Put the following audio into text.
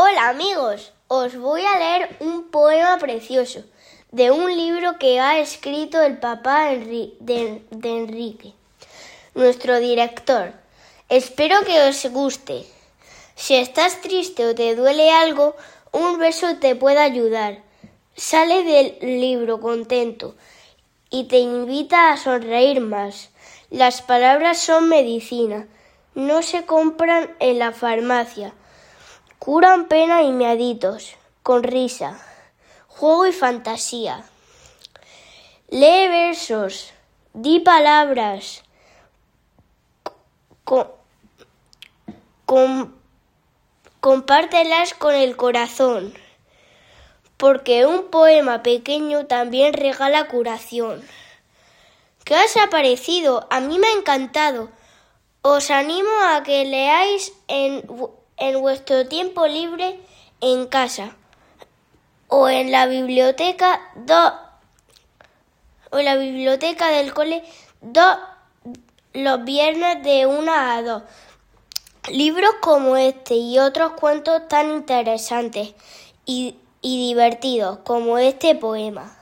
Hola amigos, os voy a leer un poema precioso de un libro que ha escrito el papá de Enrique, nuestro director. Espero que os guste. Si estás triste o te duele algo, un beso te puede ayudar. Sale del libro contento y te invita a sonreír más. Las palabras son medicina, no se compran en la farmacia. Curan pena y mieditos, con risa, juego y fantasía. Lee versos, di palabras, compártelas con el corazón, porque un poema pequeño también regala curación. ¿Qué os ha parecido? A mí me ha encantado. Os animo a que leáis en vuestro tiempo libre en casa o en la biblioteca del cole los viernes de 1 a 2. Libros como este y otros cuentos tan interesantes y divertidos como este poema.